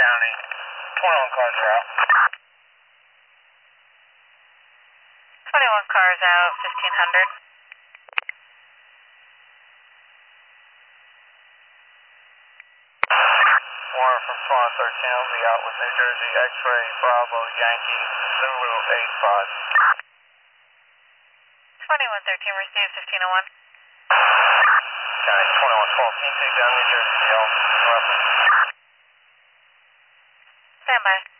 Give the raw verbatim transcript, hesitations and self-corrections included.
County. twenty-one cars are out. twenty-one cars out, fifteen hundred. Warren from Swan thirteen will be out with New Jersey X-Ray Bravo Yankee Zulu eight five. twenty-one thirteen, received fifteen oh one. County twenty-one twelve, can you take down New Jersey L? Stand by.